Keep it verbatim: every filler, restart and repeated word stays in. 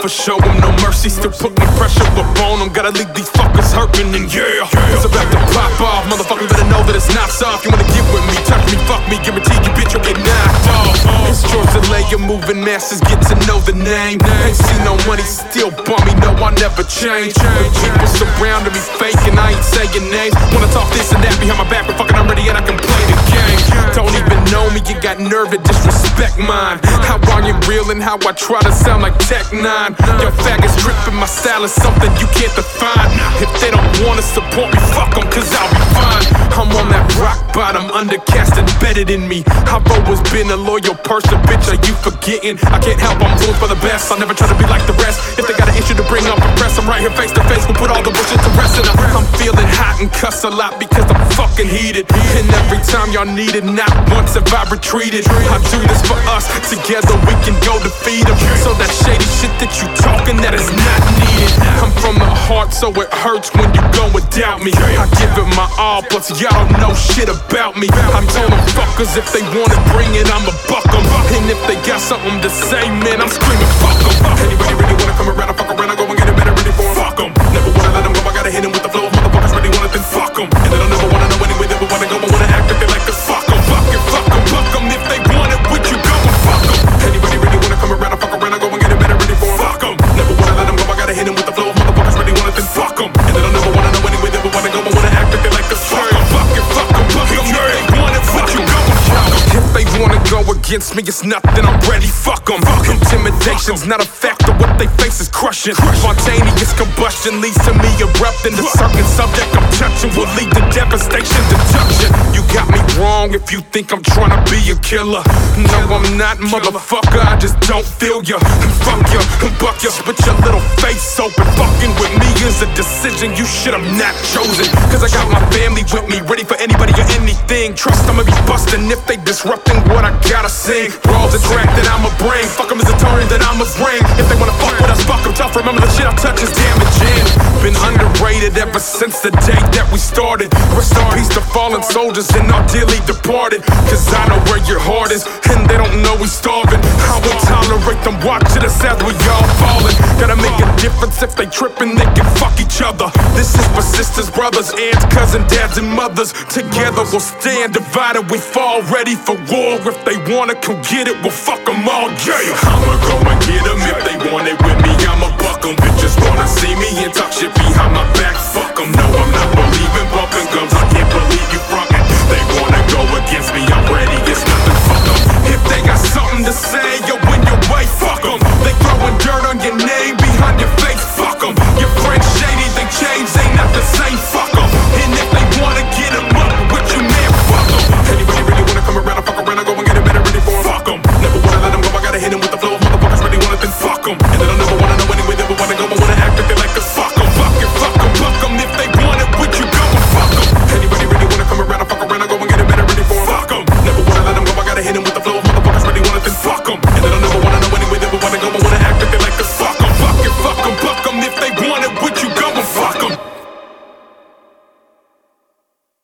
for show them no mercy. Still putting pressure up on them. Gotta leave these fuckers hurting, and yeah, it's about to pop off. Motherfuckers better know that it's not soft. You wanna get with me, touch me, fuck me, guarantee you bitch you'll get knocked off. It's George Delay, you're moving masses, get to know the name. Ain't seen no money, still bummy, no I never change. When people surrounding me fake and I ain't saying names. Wanna talk this and that behind my back, but fucking I'm ready and I can play the game. Don't even know me, you got nerve and disrespect mine. How I am real and how I try to sound like Tech nine. Yo, faggots tripping, my style is something you can't define. If they don't wanna support me, fuck them, cause I'll be fine. I'm on that rock bottom, undercast embedded in me. I've always been a loyal person, bitch, are you forgetting? I can't help, I'm doing for the best. I'll never try to be like the rest. If they got an issue to bring up a press, I'm right here face to face. We'll put all the bullshit to rest. And I'm feeling hot and cuss a lot because I'm fucking heated. And every time y'all need it, not once have I retreated. I do this for us, together we can go defeat them. So that shady shit that you talking, that is not needed. I'm from the heart, so it hurts when you go and doubt me. I give it my all, plus y'all don't know shit about me. I'm telling them fuckers if they wanna bring it, I'ma buck them. And if they got something to say, man, I'm screaming fuck them. Anybody really wanna come around, I fuck around, I go and get it better ready for them. Fuck them. Never wanna let them go, I gotta hit them with the flow. If motherfuckers really want it, then fuck them. And they don't never wanna know anyway, they wanna go and wanna act like they like us. Fuck them, fuck it, fuck them, fuck them. If they want it, would you go and fuck them? Anybody really wanna come around, I fuck around, I go and get it better ready for them. Fuck them. Never wanna let them go, I gotta hit them with the flow. If motherfuckers really want it, then fuck them. And they don't never wanna know anyway, they wanna go and wanna act like they like us. Fuck them, fuck it, fuck them, fuck them. If they want it, would you go and fuck them? If they wanna go against me, it's nothing, I'm ready, fuck them. Intimidation's not a factor, what they face is crushing. Spontaneous combustion leads to me erupting. The certain subject I'm touching will lead to devastation, destruction. You got me wrong if you think I'm trying to be a killer. No, I'm not, motherfucker, I just don't feel ya. Fuck ya, buck ya, split your little face open. Fucking with me is a decision you should have not chosen. Cause I got my family with me, ready for anybody or anything. Trust I'ma be busting if they disrupting what I gotta sing. Brawls the track that I'ma bring, fuck them is a turn that I'ma bring. If they wanna fuck with us, fuck them tough. Remember the shit I touch is damaging. Been underrated ever since the day that we started. Rest in peace to fallen soldiers and our dearly departed. Cause I know where your heart is, and they don't know we starving. I won't tolerate them watching us as we all falling. Gotta make a difference, if they tripping, they can fuck each other. This is for sisters, brothers, aunts, cousins, dads, and mothers. Together we'll stand, divided we fall, ready for war. If they wanna come get it, we'll fuck them all, yeah. I'ma go and get them, if they want it with me, I'ma buck them. Bitches wanna see me and talk shit behind my back, fuck them. No, I'm not believing bumping gums, I can't believe you frontin'. They wanna go against me, I'm ready, it's nothing, fuck them. If they got something to say, yo, in your way, fuck them. They throwing dirt on your name behind your face, fuck them. Your friends shady, they change, ain't not the same, fuck them. And if they wanna get them up with you, man, fuck them. Anybody really wanna come around, I fuck around, I go and get it better ready for them. Fuck them. Never wanna let them go, I gotta hit them with the flow. If motherfuckers really want it, then fuck them. And they don't never wanna know anyway, they wanna go and wanna act like they like us. Fuck them, fuck it, fuck them, fuck them. If they want it, would you go and fuck them? Anybody really wanna come around, I fuck around, I go and get it better ready for them. Fuck them. Never wanna let them go, I gotta hit them with the flow. If motherfuckers really want it, then fuck them. And they don't never wanna know anyway, they wanna go and wanna act like they like us. Fuck them, fuck it, fuck them, fuck them. If they want it, would you go and fuck them?